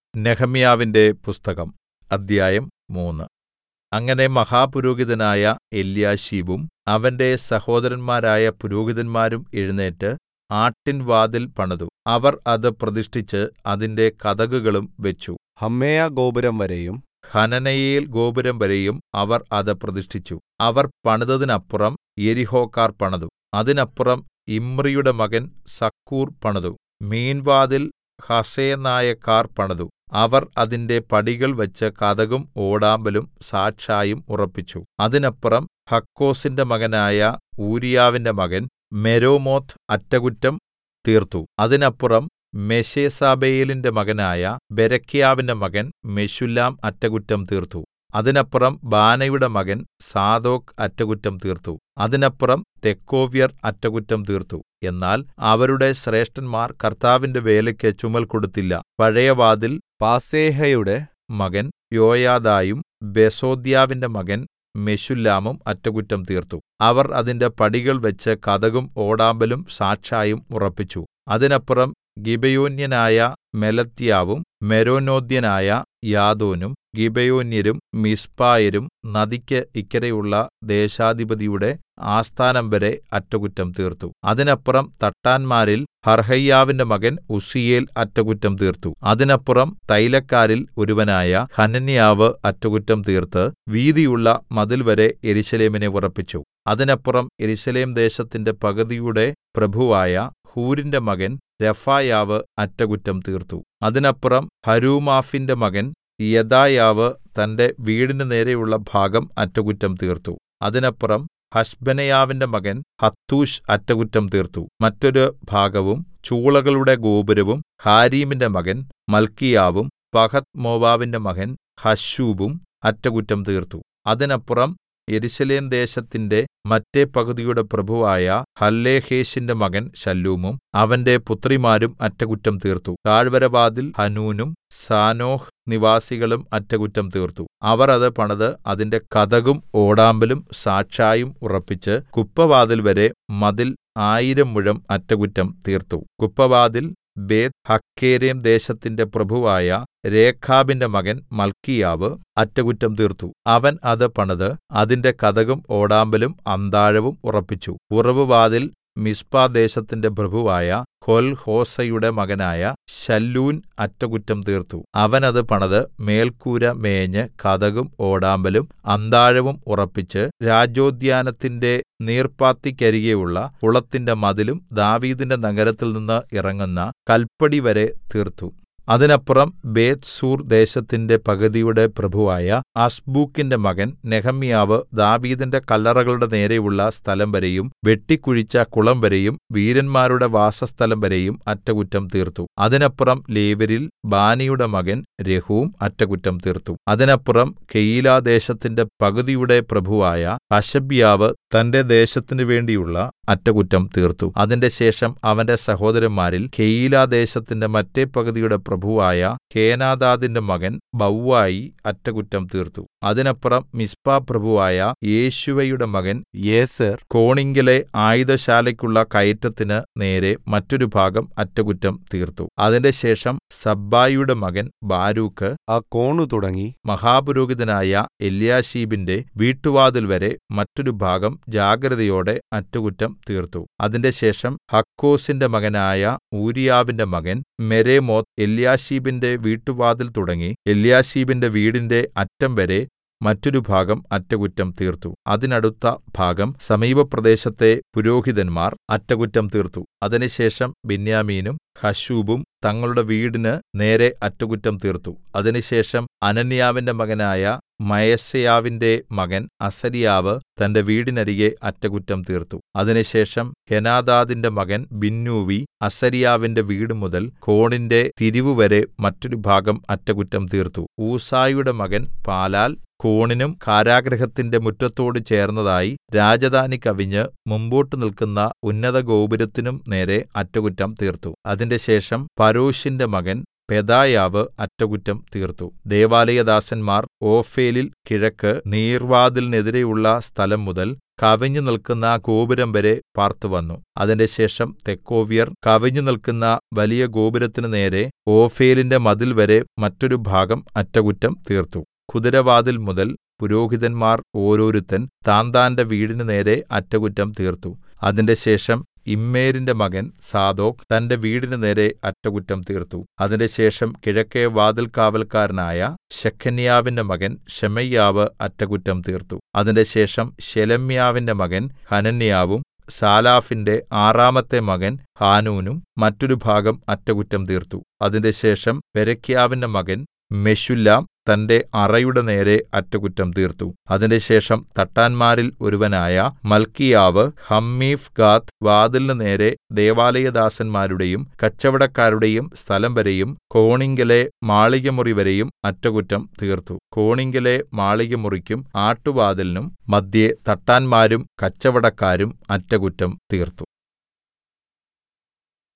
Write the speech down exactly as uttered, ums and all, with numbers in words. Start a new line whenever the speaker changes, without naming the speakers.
നെഹെമ്യാവിന്റെ പുസ്തകം അദ്ധ്യായം മൂന്ന് അങ്ങനെ മഹാപുരോഹിതനായ എല്യാശീബും അവന്റെ സഹോദരന്മാരായ പുരോഹിതന്മാരും എഴുന്നേറ്റ് ആട്ടിൻ വാതിൽ പണിതു. അവർ അത് പ്രതിഷ്ഠിച്ച് അതിന്റെ കതകുകളും വെച്ചു.
ഹമ്മേയാഗോപുരം വരെയും
ഹനനയേൽ ഗോപുരം വരെയും അവർ അത് പ്രതിഷ്ഠിച്ചു. അവർ പണിതതിനപ്പുറം യെരിഹോക്കാർ പണിതു. അതിനപ്പുറം ഇമ്രിയുടെ മകൻ സക്കൂർ പണിതു. മീൻവാതിൽ ഹസേനായക്കാർ പണിതു. അവർ അതിന്റെ പടികൾ വെച്ച് കതകും ഓടാമ്പലും സാക്ഷായും ഉറപ്പിച്ചു. അതിനപ്പുറം ഹക്കോസിന്റെ മകനായ ഊരീയാവിന്റെ മകൻ മെരേമോത്ത് അറ്റകുറ്റം തീർത്തു. അതിനപ്പുറം മെശേസബെയേലിന്റെ മകനായ ബെരെഖ്യാവിന്റെ മകൻ മെശുല്ലാം അറ്റകുറ്റം തീർത്തു. അതിനപ്പുറം ബാനയുടെ മകൻ സാദോക്ക് അറ്റകുറ്റം തീർത്തു. അതിനപ്പുറം തെക്കോവ്യർ അറ്റകുറ്റം തീർത്തു. എന്നാൽ അവരുടെ ശ്രേഷ്ഠന്മാർ കർത്താവിന്റെ വേലയ്ക്ക് ചുമൽ കൊടുത്തില്ല. പഴയ വാതിൽ
പാസേഹയുടെ
മകൻ യോയാദായും ബെസോദ്യാവിന്റെ മകൻ മെശുല്ലാമും അറ്റകുറ്റം തീർത്തു. അവർ അതിന്റെ പടികൾ വെച്ച് കതകും ഓടാമ്പലും സാക്ഷായും ഉറപ്പിച്ചു. അതിനപ്പുറം ഗിബെയോന്യനായ മെലത്യാവും മെരോനോഥ്യനായ യാദോനും ഗിബെയോന്യരും മിസ്പായരും നദിക്ക് ഇക്കരെയുള്ള ദേശാധിപതിയുടെ ആസ്ഥാനം വരെ അറ്റകുറ്റം തീർത്തു. അതിനപ്പുറം തട്ടാന്മാരിൽ ഹർഹയ്യാവിന്റെ മകൻ ഉസ്സീയേൽ അറ്റകുറ്റം തീർത്തു. അതിനപ്പുറം തൈലക്കാരിൽ ഒരുവനായ ഹനന്യാവ് അറ്റകുറ്റം തീർത്ത് വീതിയുള്ള മതിൽവരെ യെരൂശലേമിനെ ഉറപ്പിച്ചു. അതിനപ്പുറം യെരൂശലേം ദേശത്തിന്റെ പകുതിയുടെ പ്രഭുവായ ഹൂരിന്റെ മകൻ രെഫായാവ് അറ്റകുറ്റം തീർത്തു. അതിനപ്പുറം ഹരൂമാഫിന്റെ മകൻ യെദായാവ് തന്റെ വീടിന് നേരെയുള്ള ഭാഗം അറ്റകുറ്റം തീർത്തു. അതിനപ്പുറം ഹശ്ബനെയാവിന്റെ മകൻ ഹത്തൂശ് അറ്റകുറ്റം തീർത്തു. മറ്റൊരു ഭാഗവും ചൂളകളുടെ ഗോപുരവും ഹാരീമിന്റെ മകൻ മല്ക്കീയാവും പഹത്ത് മോവാബിന്റെ മകൻ ഹശ്ശൂബും അറ്റകുറ്റം തീർത്തു. അതിനപ്പുറം യെരൂശലേം ദേശത്തിന്റെ മറ്റെ പകുതിയുടെ പ്രഭുവായ ഹല്ലോഹേശിന്റെ മകൻ ശല്ലൂമും അവന്റെ പുത്രിമാരും അറ്റകുറ്റം തീർത്തു. താഴ്വരവാതിൽ ഹനൂനും സാനോഹ് നിവാസികളും അറ്റകുറ്റം തീർത്തു. അവർ അത് പണിത് അതിന്റെ കതകും ഓടാമ്പലും സാക്ഷായും ഉറപ്പിച്ച് കുപ്പവാതിൽ വരെ മതിൽ ആയിരം മുഴം അറ്റകുറ്റം തീർത്തു. കുപ്പവാതിൽ ബേത് ഹഖേരെം ദേശത്തിന്റെ പ്രഭുവായ രേഖാബിന്റെ മകൻ മല്ക്കീയാവ് അറ്റകുറ്റം തീർത്തു. അവൻ അത് പണിത് അതിന്റെ കതകും ഓടാമ്പലും അന്താഴവും ഉറപ്പിച്ചു. ഉറവുവാതിൽ മിസ്പാ ദേശത്തിന്റെ പ്രഭുവായ കൊൽഹോസയുടെ മകനായ ശല്ലൂൻ അറ്റകുറ്റം തീർത്തു. അവൻ അത് പണിത് മേൽക്കൂര മേഞ്ഞ് കതകും ഓടാമ്പലും അന്താഴവും ഉറപ്പിച്ച് രാജോദ്യാനത്തിന്റെ നീർപ്പാത്തിക്കരികെയുള്ള കുളത്തിന്റെ മതിലും ദാവീദിന്റെ നഗരത്തിൽനിന്ന് ഇറങ്ങുന്ന കല്പടി വരെ തീർത്തു. അതിനപ്പുറം ബേത്ത്സൂർ ദേശത്തിന്റെ പകുതിയുടെ പ്രഭുവായ അസ്ബൂക്കിന്റെ മകൻ നെഹെമ്യാവ് ദാവീദിന്റെ കല്ലറകളുടെ നേരെയുള്ള സ്ഥലം വരെയും വെട്ടിക്കുഴിച്ച കുളം വരെയും വീരന്മാരുടെ വാസസ്ഥലം വരെയും അറ്റകുറ്റം തീർത്തു. അതിനപ്പുറം ലേവ്യരിൽ ബാനിയുടെ മകൻ രഹൂം അറ്റകുറ്റം തീർത്തു. അതിനപ്പുറം കെയീലാദേശത്തിന്റെ പകുതിയുടെ പ്രഭുവായ ഹശബ്യാവ് തന്റെ ദേശത്തിനു വേണ്ടിയുള്ള അറ്റകുറ്റം തീർത്തു. അതിന്റെ ശേഷം അവന്റെ സഹോദരന്മാരിൽ കെയീലാദേശത്തിന്റെ മറ്റെ പകുതിയുടെ പ്രഭുവായ ഹേനാദാദിന്റെ മകൻ ബവ്വായി അറ്റകുറ്റം തീർത്തു. അതിനപ്പുറം മിസ്പാ പ്രഭുവായ യേശുവയുടെ മകൻ
യേസെർ
കോണിങ്കലെ ആയുധശാലയ്ക്കുള്ള കയറ്റത്തിന് നേരെ മറ്റൊരു ഭാഗം അറ്റകുറ്റം തീർത്തു. അതിന്റെ ശേഷം സബ്ബായിയുടെ മകൻ ബാരൂക്ക്
ആ കോണു തുടങ്ങി
മഹാപുരോഹിതനായ എല്യാശീബിന്റെ വീട്ടുവാതിൽ വരെ മറ്റൊരു ഭാഗം ജാഗ്രതയോടെ അറ്റകുറ്റം തീർത്തു. അതിന്റെ ശേഷം ഹക്കോസിന്റെ മകനായ ഊരീയാവിന്റെ മകൻ മെരേമോത്ത് എല്യാശീബിന്റെ വീട്ടുവാതിൽ തുടങ്ങി എല്യാശീബിന്റെ വീടിന്റെ അറ്റം വരെ മറ്റൊരു ഭാഗം അറ്റകുറ്റം തീർത്തു. അതിനടുത്ത ഭാഗം സമീപപ്രദേശത്തെ പുരോഹിതന്മാർ അറ്റകുറ്റം തീർത്തു. അതിനുശേഷം ബെന്യാമീനും ഹശ്ശൂബും തങ്ങളുടെ വീടിന് നേരെ അറ്റകുറ്റം തീർത്തു. അതിനുശേഷം അനന്യാവിന്റെ മകനായ മയസേയാവിന്റെ മകൻ അസര്യാവ് തന്റെ വീടിനരികെ അറ്റകുറ്റം തീർത്തു. അതിനുശേഷം ഹെനാദാദിന്റെ മകൻ ബിന്നൂവി അസര്യാവിന്റെ വീട് മുതൽ കോണിന്റെ തിരിവുവരെ മറ്റൊരു ഭാഗം അറ്റകുറ്റം തീർത്തു. ഊസായിയുടെ മകൻ പാലാൽ കോണിനും കാരാഗൃഹത്തിന്റെ മുറ്റത്തോട് ചേർന്നതായി രാജധാനി കവിഞ്ഞ് മുമ്പോട്ട് നിൽക്കുന്ന ഉന്നതഗോപുരത്തിനും നേരെ അറ്റകുറ്റം തീർത്തു. അതിന്റെ ശേഷം പരോശിന്റെ മകൻ പെദായാവ് അറ്റകുറ്റം തീർത്തു. ദൈവാലയദാസന്മാർ ഓഫേലിൽ കിഴക്ക് നീർവ്വാതിലിനെതിരെയുള്ള സ്ഥലം മുതൽ കവിഞ്ഞുനില്ക്കുന്ന ഗോപുരംവരെ പാർത്തുവന്നു. അതിൻറെശേഷം തെക്കോവ്യർ കവിഞ്ഞുനില്ക്കുന്ന വലിയ ഗോപുരത്തിന് നേരെ ഓഫേലിന്റെ മതിൽവരെ മറ്റൊരു ഭാഗം അറ്റകുറ്റം തീർത്തു. കുതിരവാതിൽ മുതൽ പുരോഹിതന്മാർ ഓരോരുത്തൻ താന്താന്റെ വീടിന് നേരെ അറ്റകുറ്റം തീർത്തു. അതിൻറെശേഷം ഇമ്മേരിന്റെ മകൻ സാദോക്ക് തന്റെ വീടിന് നേരെ അറ്റകുറ്റം തീർത്തു. അതിൻറെശേഷം കിഴക്കെ വാതിൽകാവല്ക്കാരനായ ശെഖന്യാവിന്റെ മകൻ ശെമയ്യാവ് അറ്റകുറ്റം തീർത്തു. അതിൻറെശേഷം ശെലെമ്യാവിന്റെ മകൻ ഹനന്യാവും സാലാഫിന്റെ ആറാമത്തെ മകൻ ഹാനൂനും മറ്റൊരു ഭാഗം അറ്റകുറ്റം തീർത്തു. അതിൻറെശേഷം ബെരെഖ്യാവിന്റെ മകൻ മെശുല്ലാം തന്റെ അറയുടെ നേരെ അറ്റകുറ്റം തീർത്തു. അതിൻറെശേഷം തട്ടാന്മാരിൽ ഒരുവനായ മല്ക്കീയാവ് ഹമ്മീഫ്ഗാദ് വാതിലിന് നേരെ ദൈവാലയദാസന്മാരുടെയും കച്ചവടക്കാരുടെയും സ്ഥലം വരെയും കോണിങ്കലെ മാളികമുറിവരെയും അറ്റകുറ്റം തീർത്തു. കോണിങ്കലെ മാളികമുറിക്കും ആട്ടുവാതിലിനും മദ്ധ്യേ തട്ടാന്മാരും കച്ചവടക്കാരും അറ്റകുറ്റം തീർത്തു.